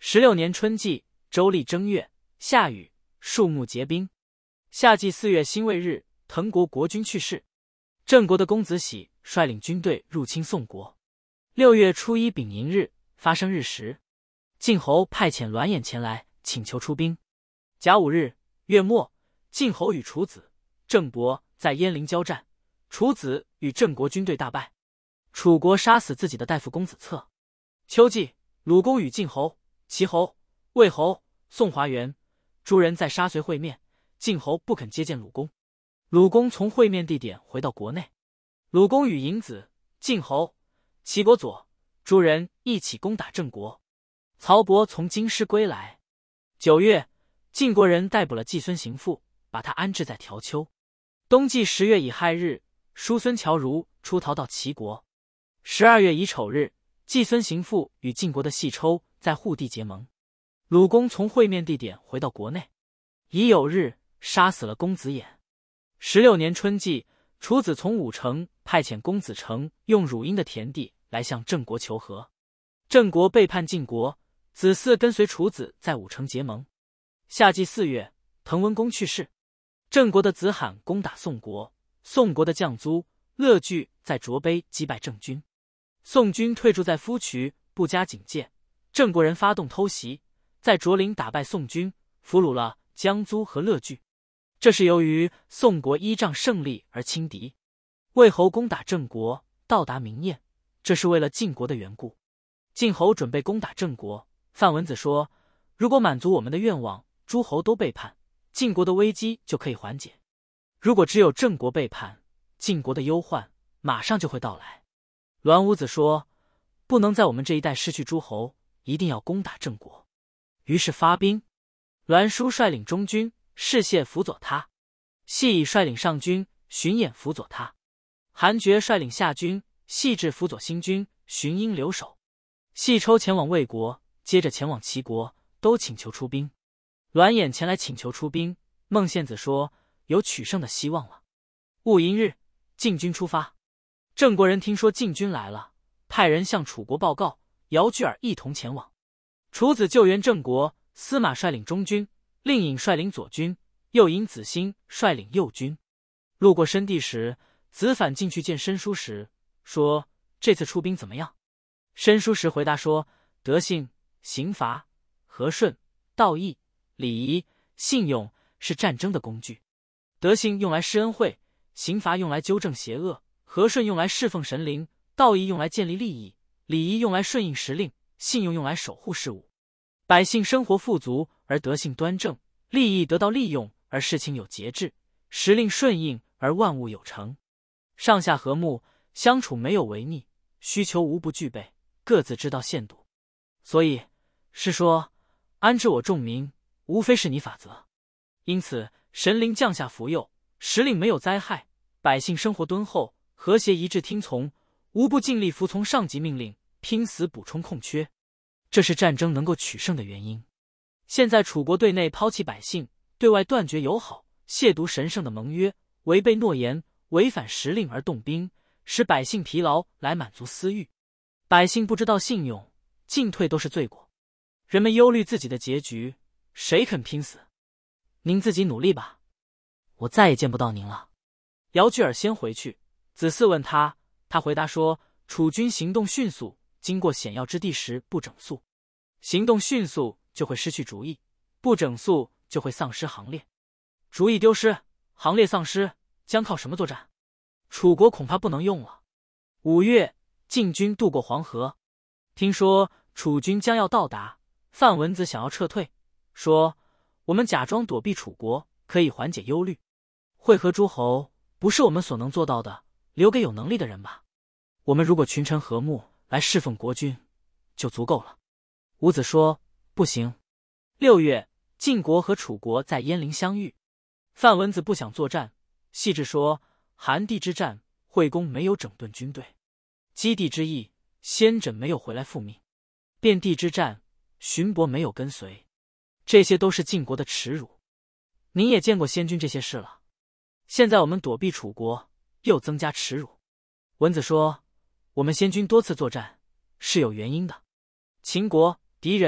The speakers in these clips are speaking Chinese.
16年春季，周历正月，下雨，树木结冰。夏季4月辛未日，滕国国君去世。郑国的公子喜率领军队入侵宋国。6月初1丙寅日，发生日时，晋侯派遣栾衍前来请求出兵。甲午日，月末，晋侯与楚子、郑伯在鄢陵交战，楚子与郑国军队大败，楚国杀死自己的大夫公子策。秋季，鲁公与晋侯、齐侯、魏侯、宋华元诸人在沙随会面，晋侯不肯接见鲁公。鲁公从会面地点回到国内，鲁公与嬴子、晋侯、齐国佐诸人一起攻打郑国。曹伯从京师归来。9月，晋国人逮捕了季孙行父，把他安置在条丘。冬季10月乙亥日，叔孙侨如出逃到齐国。12月乙丑日，季孙行父与晋国的细抽在户地结盟。鲁公从会面地点回到国内。乙酉日，杀死了公子偃。16年春季，楚子从武城派遣公子成用汝阴的田地来向郑国求和。郑国背叛晋国，子嗣跟随楚子在武城结盟。夏季4月，滕文公去世。郑国的子罕攻打宋国，宋国的将租、乐据在卓碑击败郑军。宋军退驻在夫渠，不加警戒。郑国人发动偷袭，在卓陵打败宋军，俘虏了将租和乐据。这是由于宋国依仗胜利而轻敌。魏侯攻打郑国，到达明晏，这是为了晋国的缘故。晋侯准备攻打郑国，范文子说，如果满足我们的愿望，诸侯都背叛，晋国的危机就可以缓解。如果只有郑国背叛，晋国的忧患马上就会到来。栾武子说，不能在我们这一代失去诸侯，一定要攻打郑国。于是发兵，栾书率领中军，士燮辅佐他；细乙率领上军，荀偃辅佐他；韩厥率领下军，细致辅佐新军，荀婴留守。细抽前往魏国，接着前往齐国，都请求出兵。栾衍前来请求出兵，孟献子说有取胜的希望了。戊寅日，晋军出发。郑国人听说晋军来了，派人向楚国报告，姚巨尔一同前往。楚子救援郑国，司马率领中军，令尹率领左军，右尹子兴率领右军。路过申地时，子反进去见申叔时，说这次出兵怎么样？申叔时回答说，德性、刑罚、和顺、道义、礼仪、信用是战争的工具。德性用来施恩惠，刑罚用来纠正邪恶，和顺用来侍奉神灵，道义用来建立利益，礼仪用来顺应时令，信用用来守护事物。百姓生活富足而德性端正，利益得到利用而事情有节制，时令顺应而万物有成。上下和睦，相处没有违逆，需求无不具备，各自知道限度。所以是说，安置我众民，无非是你法则。因此神灵降下福佑，时令没有灾害，百姓生活敦厚，和谐一致听从，无不尽力服从上级命令，拼死补充空缺。这是战争能够取胜的原因。现在楚国对内抛弃百姓，对外断绝友好，亵渎神圣的盟约，违背诺言，违反时令而动兵，使百姓疲劳来满足私欲。百姓不知道信用，进退都是罪过。人们忧虑自己的结局，谁肯拼死？您自己努力吧，我再也见不到您了。姚巨尔先回去，子嗣问他，他回答说，楚军行动迅速，经过险要之地时不整肃。行动迅速就会失去主意，不整肃就会丧失行列。主意丢失，行列丧失，将靠什么作战？楚国恐怕不能用了。5月，晋军渡过黄河，听说楚军将要到达，范文子想要撤退，说我们假装躲避楚国，可以缓解忧虑。会合诸侯不是我们所能做到的，留给有能力的人吧。我们如果群臣和睦来侍奉国君，就足够了。伍子说不行。6月，晋国和楚国在鄢陵相遇。范文子不想作战，细致说，韩地之战，惠公没有整顿军队；基地之役，先轸没有回来复命；遍地之战，荀伯没有跟随。这些都是晋国的耻辱。您也见过先君这些事了，现在我们躲避楚国，又增加耻辱。文子说，我们先君多次作战是有原因的。秦国敌人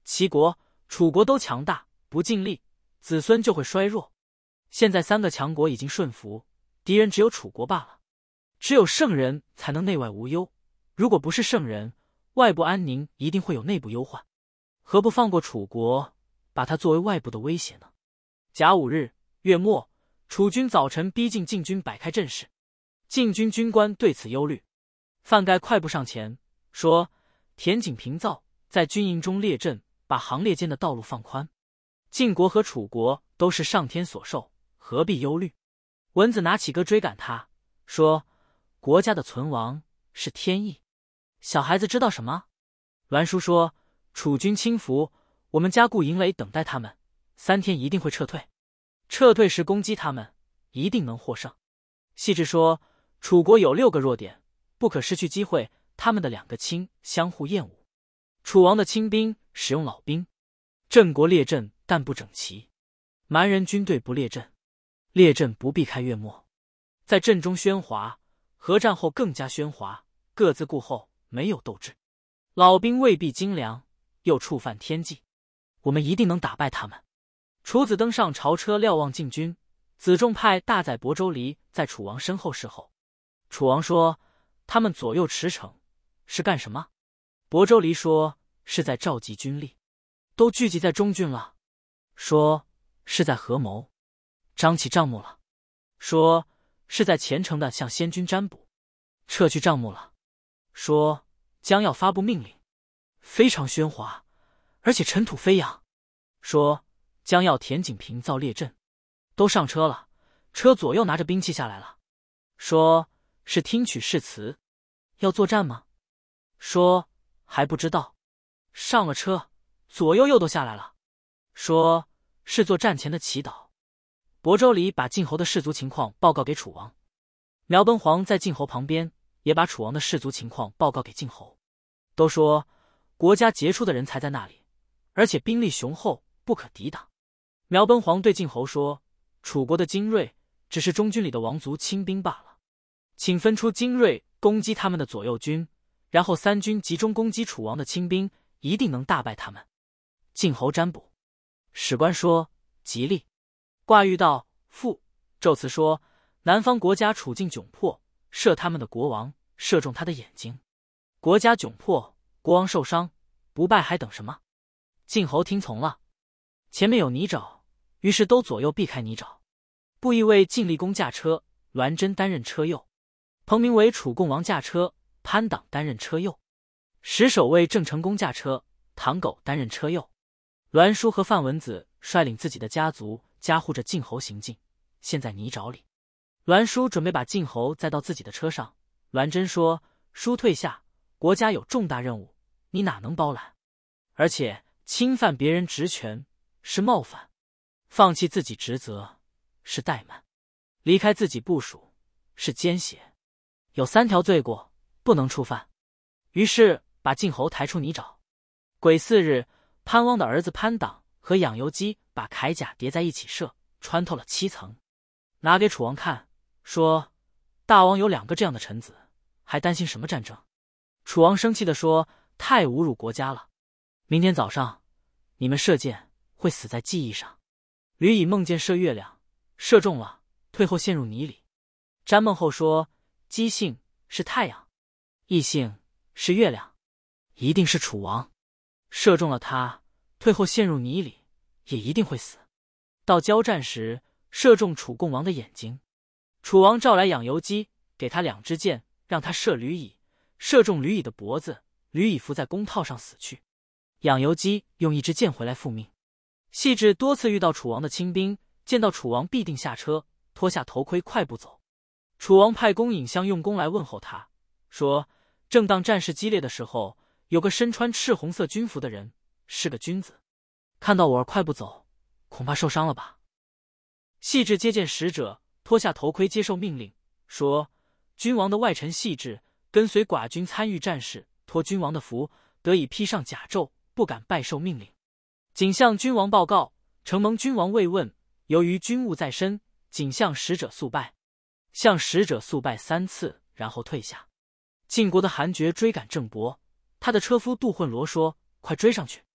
齐国、楚国都强大，不尽力，子孙就会衰弱。现在3个强国已经顺服，敌人只有楚国罢了。只有圣人才能内外无忧，如果不是圣人，外部安宁一定会有内部忧患。何不放过楚国，把它作为外部的威胁呢？甲午日，月末，楚军早晨逼近晋军，摆开阵势。晋军军官对此忧虑，范盖快步上前说：“田井平造在军营中列阵，把行列间的道路放宽。晋国和楚国都是上天所授，何必忧虑？”文子拿起戈追赶他，说：“国家的存亡是天意，小孩子知道什么？”栾书说：“楚军轻浮，我们加固营垒等待他们，3天一定会撤退。撤退时攻击他们，一定能获胜。”细致说：“楚国有6个弱点，不可失去机会。他们的2个轻相互厌恶。楚王的轻兵使用老兵，郑国列阵但不整齐，蛮人军队不列阵，列阵不避开月末，在阵中喧哗，合战后更加喧哗，各自顾后，没有斗志。老兵未必精良，又触犯天际，我们一定能打败他们。”楚子登上朝车瞭望晋军，子仲派大宰亳州离在楚王身后侍候。楚王说：“他们左右驰骋是干什么？”亳州离说：“是在召集军力，都聚集在中郡了。”说：“是在合谋，张起帐幕了。”说：“是在虔诚的向先君占卜，撤去帐幕了。”说：“将要发布命令，非常喧哗，而且尘土飞扬。”说：“将要田井平造列阵，都上车了，车左右拿着兵器下来了。”说：“是听取誓词，要作战吗？”说：“还不知道。”上了车，左右又都下来了。说：“是做战前的祈祷。”亳州离把晋侯的士卒情况报告给楚王，苗奔黄在晋侯旁边也把楚王的士卒情况报告给晋侯，都说国家杰出的人才在那里，而且兵力雄厚，不可抵挡。苗奔黄对晋侯说：“楚国的精锐只是中军里的王族轻兵罢了，请分出精锐攻击他们的左右军，然后3军集中攻击楚王的轻兵，一定能大败他们。”晋侯占卜，史官说：“吉利。”卦遇到父，宙辞说：“南方国家处境窘迫，射他们的国王，射中他的眼睛。国家窘迫，国王受伤，不败还等什么？”晋侯听从了。前面有泥沼，于是都左右避开泥沼。布衣为晋厉公驾车，栾真担任车右；彭明为楚共王驾车，潘党担任车右；石守为郑成功驾车，唐苟担任车右。栾书和范文子率领自己的家族加护着晋侯行进，陷在泥沼里。栾书准备把晋侯载到自己的车上，栾真说：“书退下，国家有重大任务，你哪能包揽？而且侵犯别人职权是冒犯，放弃自己职责是怠慢，离开自己部属是奸邪，有3条罪过不能触犯。”于是把晋侯抬出泥沼。癸巳日，潘汪的儿子潘党和养由基把铠甲叠在一起射，穿透了7层，拿给楚王看，说：“大王有2个这样的臣子，还担心什么战争？”楚王生气地说：“太侮辱国家了！明天早上你们射箭会死在记忆上。”吕以梦见射月亮，射中了，退后陷入泥里。占梦后说：“姬姓是太阳，异姓是月亮，一定是楚王。射中了他，退后陷入泥里，也一定会死。到交战时，射中楚共王的眼睛。楚王召来养由基，给他2支箭，让他射吕以，射中吕以的脖子，吕以伏在弓套上死去。养由基用1支箭回来复命。细致多次遇到楚王的亲兵，见到楚王必定下车，脱下头盔快步走。楚王派公尹相用弓来问候他，说：“正当战事激烈的时候，有个身穿赤红色军服的人，是个君子，看到我儿快步走，恐怕受伤了吧？”细致接见使者，脱下头盔接受命令，说：“君王的外臣细致跟随寡君参与战事，托君王的福，得以披上甲胄，不敢拜受命令。谨向君王报告，承蒙君王慰问，由于军务在身，谨向使者速拜。”向使者速拜3次，然后退下。晋国的韩厥追赶郑伯，他的车夫杜混罗说：“快追上去！”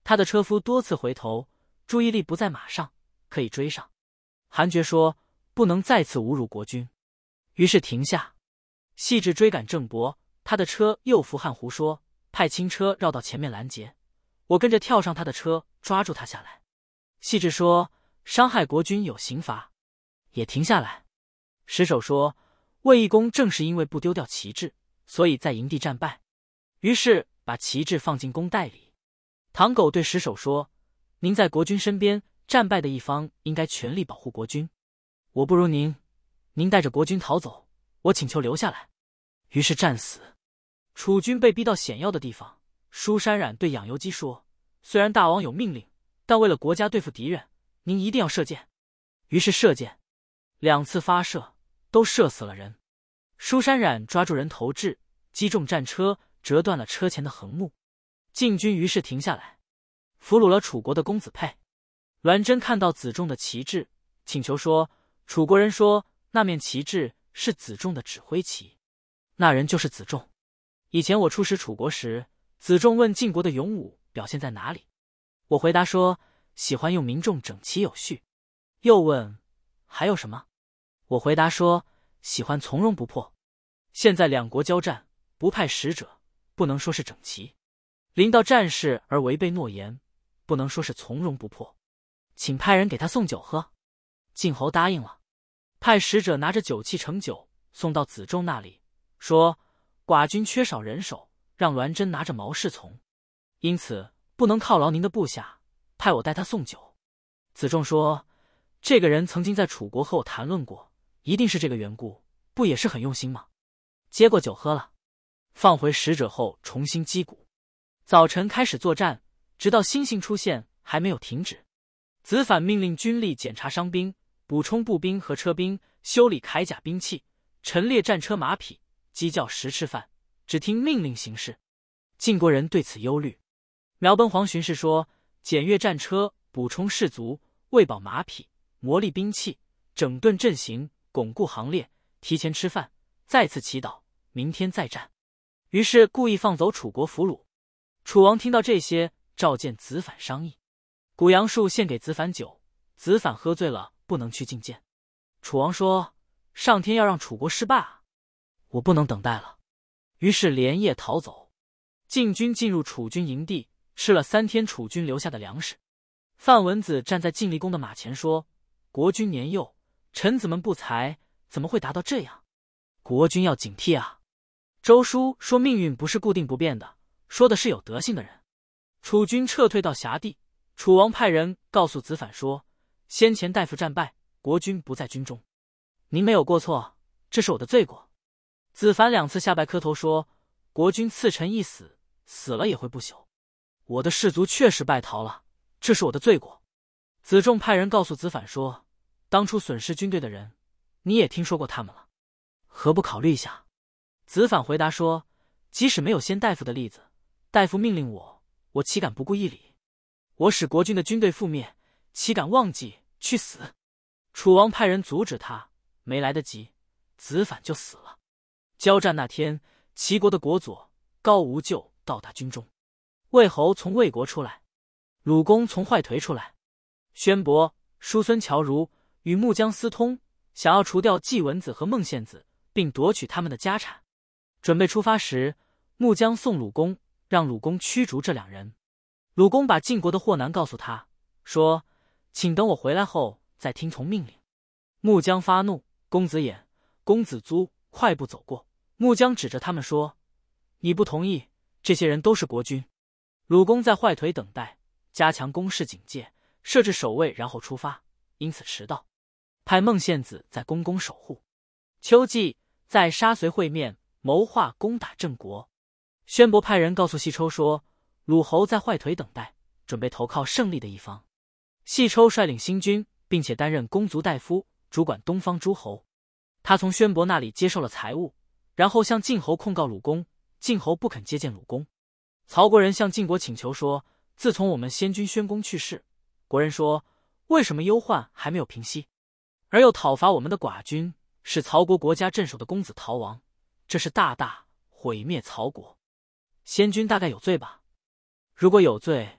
他的车夫多次回头，注意力不在马上，可以追上。韩厥说不能再次侮辱国君，于是停下。细致追赶郑伯，他的车又扶汉胡说派轻车绕到前面拦截，我跟着跳上他的车，抓住他下来。细致说伤害国君有刑罚，也停下来。石守说卫懿公正是因为不丢掉旗帜，所以在营地战败，于是把旗帜放进弓袋里。唐狗对石守说，您在国君身边，战败的一方应该全力保护国君，我不如您，您带着国君逃走，我请求留下来。于是战死。楚军被逼到险要的地方，舒山冉对养由基说，虽然大王有命令，但为了国家对付敌人，您一定要射箭。于是射箭，2次发射都射死了人。舒山冉抓住人头掷，击中战车，折断了车前的横木。晋军于是停下来，俘虏了楚国的公子佩。栾真看到子仲的旗帜，请求说，楚国人说那面旗帜是子仲的指挥旗，那人就是子仲。以前我出使楚国时，子仲问晋国的勇武表现在哪里，我回答说喜欢用民众整齐有序。又问还有什么，我回答说喜欢从容不迫。现在两国交战，不派使者，不能说是整齐；临到战事而违背诺言，不能说是从容不迫。请派人给他送酒喝。晋侯答应了，派使者拿着酒器盛酒送到子仲那里，说寡君缺少人手，让栾真拿着毛侍从，因此不能犒劳您的部下，派我带他送酒。子仲说，这个人曾经在楚国和我谈论过，一定是这个缘故，不也是很用心吗？接过酒喝了，放回使者后重新击鼓。早晨开始作战，直到星星出现还没有停止。子反命令军力检查伤兵，补充步兵和车兵，修理铠甲兵器，陈列战车马匹，鸡叫食吃饭，只听命令行事。晋国人对此忧虑。苗奔黄巡视说，检阅战车，补充士卒，喂饱马匹，磨砺兵器，整顿阵型，巩固行列，提前吃饭，再次祈祷，明天再战。于是故意放走楚国俘虏。楚王听到这些，召见子反商议。古杨树献给子反酒，子反喝醉了，不能去觐见。楚王说，上天要让楚国失败啊，我不能等待了。于是连夜逃走。晋军进入楚军营地，吃了3天楚军留下的粮食。范文子站在晋厉公的马前说，国君年幼，臣子们不才，怎么会达到这样？国君要警惕啊。周书说命运不是固定不变的，说的是有德性的人。楚军撤退到辖地，楚王派人告诉子反说，先前大夫战败，国君不在军中，您没有过错，这是我的罪过。子反2次下拜磕头说，国君赐臣一死，死了也会不朽，我的士卒确实败逃了，这是我的罪过。子仲派人告诉子反说，当初损失军队的人，你也听说过他们了，何不考虑一下？子反回答说，即使没有先大夫的例子，大夫命令我，我岂敢不顾一礼？我使国君的军队覆灭，岂敢忘记去死？楚王派人阻止他，没来得及，子反就死了。交战那天，齐国的国佐高无咎到达军中，魏侯从魏国出来，鲁公从坏颓出来，宣伯、叔孙侨如与穆姜私通，想要除掉季文子和孟献子，并夺取他们的家产。准备出发时，穆姜送鲁公，让鲁公驱逐这2人。鲁公把晋国的祸难告诉他，说，请等我回来后再听从命令。穆姜发怒，公子偃、公子租快步走过，穆姜指着他们说，你不同意，这些人都是国君。鲁公在坏颓等待，加强工事警戒，设置守卫，然后出发，因此迟到。派孟献子在宫宫守护。秋季在沙随会面，谋划攻打郑国。宣伯派人告诉细抽说，鲁侯在坏颓等待，准备投靠胜利的一方。细抽率领新军，并且担任公族大夫，主管东方诸侯。他从宣伯那里接受了财物，然后向晋侯控告鲁公，晋侯不肯接见鲁公。曹国人向晋国请求说，自从我们先君宣公去世，国人说，为什么忧患还没有平息，而又讨伐我们的寡君，使曹国国家镇守的公子逃亡，这是大大毁灭曹国。先君大概有罪吧？如果有罪，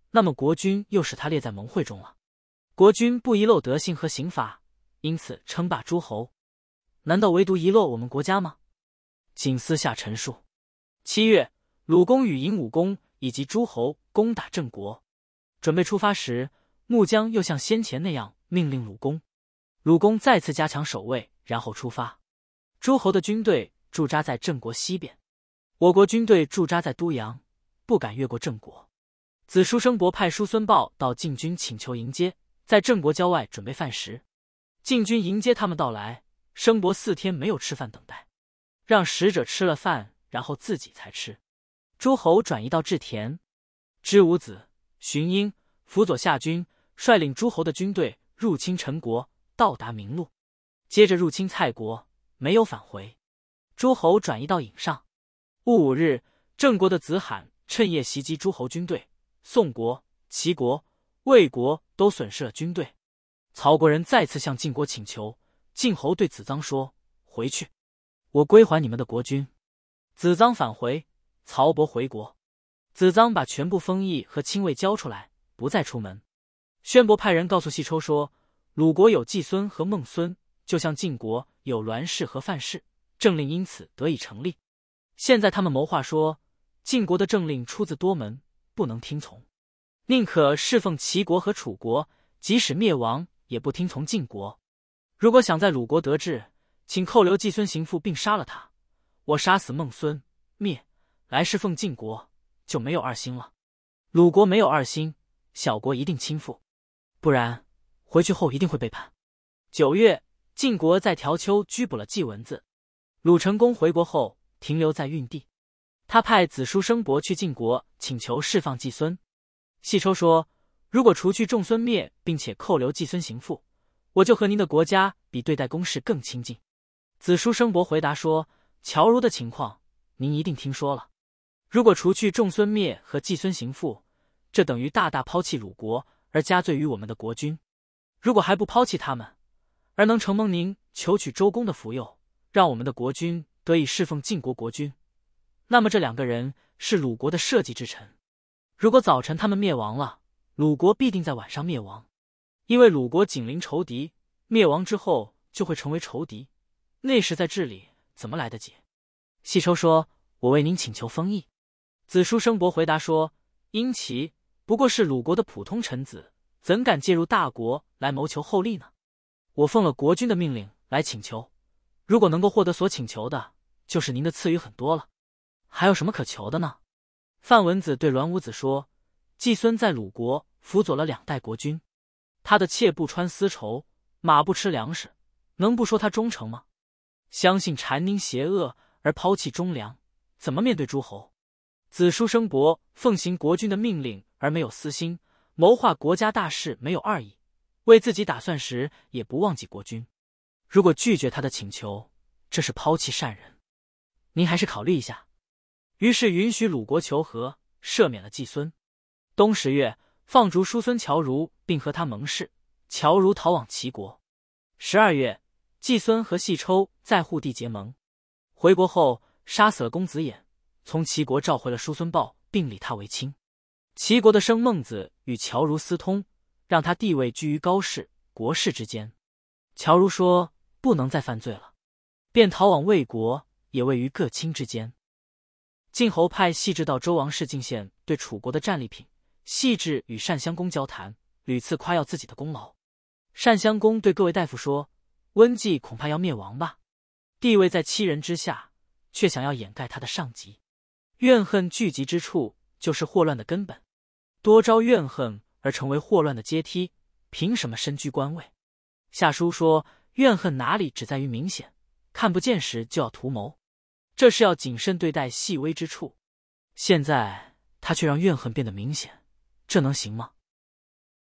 那么国君又使他列在盟会中了。国君不遗漏德性和刑罚，因此称霸诸侯，难道唯独遗漏我们国家吗？谨私下陈述。7月，鲁公与尹武公以及诸侯攻打郑国，准备出发时，穆姜又像先前那样命令鲁公。鲁公再次加强守卫，然后出发。诸侯的军队驻扎在郑国西边，我国军队驻扎在都阳，不敢越过郑国。子叔生伯派叔孙豹到晋军请求迎接，在郑国郊外准备饭食。晋军迎接他们到来，生伯4天没有吃饭等待，让使者吃了饭，然后自己才吃。诸侯转移到至田，知武子、荀婴辅佐夏军，率领诸侯的军队入侵陈国，到达明路，接着入侵蔡国，没有返回。诸侯转移到颍上。戊午日，郑国的子罕趁夜袭击诸侯军队，宋国、齐国、魏国都损失了军队。曹国人再次向晋国请求，晋侯对子臧说：“回去，我归还你们的国君。”子臧返回，曹伯回国。子臧把全部封邑和亲卫交出来，不再出门。宣伯派人告诉细抽说，鲁国有季孙和孟孙，就像晋国有栾氏和范氏，政令因此得以成立。现在他们谋划说，晋国的政令出自多门，不能听从，宁可侍奉齐国和楚国，即使灭亡也不听从晋国。如果想在鲁国得志，请扣留季孙行父并杀了他，我杀死孟孙，灭来侍奉晋国，就没有二心了。鲁国没有二心，小国一定倾覆，不然回去后一定会背叛。9月，晋国在条丘拘捕了季文子。鲁成公回国后停留在运地，他派子叔生伯去晋国请求释放季孙。细抽说，如果除去仲孙灭并且扣留季孙行父，我就和您的国家比对待公事更亲近。子叔生伯回答说，乔如的情况您一定听说了，如果除去仲孙灭和季孙行父，这等于大大抛弃鲁国而加罪于我们的国君。如果还不抛弃他们，而能承蒙您求取周公的福佑，让我们的国君得以侍奉晋国国君，那么这2个人是鲁国的社稷之臣。如果早晨他们灭亡了，鲁国必定在晚上灭亡，因为鲁国紧邻仇敌，灭亡之后就会成为仇敌，那时在治理怎么来得及？细抽说，我为您请求封邑。子叔生伯回答说，殷齐不过是鲁国的普通臣子，怎敢介入大国来谋求厚利呢？我奉了国君的命令来请求，如果能够获得所请求的，就是您的赐予很多了，还有什么可求的呢？范文子对栾武子说，季孙在鲁国辅佐了2代国君，他的妾不穿丝绸，马不吃粮食，能不说他忠诚吗？相信谗佞邪恶而抛弃忠良，怎么面对诸侯？子叔生伯奉行国君的命令而没有私心，谋划国家大事没有二意，为自己打算时也不忘记国君。如果拒绝他的请求，这是抛弃善人，您还是考虑一下。于是允许鲁国求和，赦免了季孙。冬10月，放逐叔孙侨如，并和他盟誓，侨如逃往齐国。12月，季孙和细抽在户地结盟。回国后杀死了公子偃，从齐国召回了叔孙豹，并立他为卿。齐国的生孟子与侨如私通，让他地位居于高氏、国氏之间。侨如说不能再犯罪了，便逃往魏国，也位于各卿之间。晋侯派细致到周王室进献对楚国的战利品，细致与单襄公交谈，屡次夸耀自己的功劳。单襄公对各位大夫说，温季恐怕要灭亡吧，地位在7人之下，却想要掩盖他的上级。怨恨聚集之处，就是祸乱的根本，多招怨恨而成为祸乱的阶梯，凭什么身居官位？下书说，怨恨哪里只在于明显，看不见时就要图谋，这是要谨慎对待细微之处。现在他却让怨恨变得明显，这能行吗？